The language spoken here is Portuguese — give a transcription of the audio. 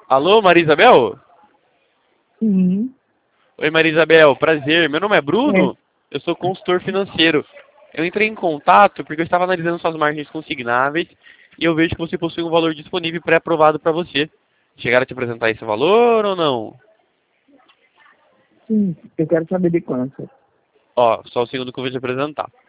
Alô, Maria Isabel? Sim. Oi, Maria Isabel, prazer. Meu nome é É. Bruno, eu sou consultor financeiro. Eu entrei em contato porque eu estava analisando suas margens consignáveis e eu vejo que você possui um valor disponível pré-aprovado para você. Chegaram a te apresentar esse valor ou não? Sim, eu quero saber de quanto. Ó, só o segundo que eu vou te apresentar.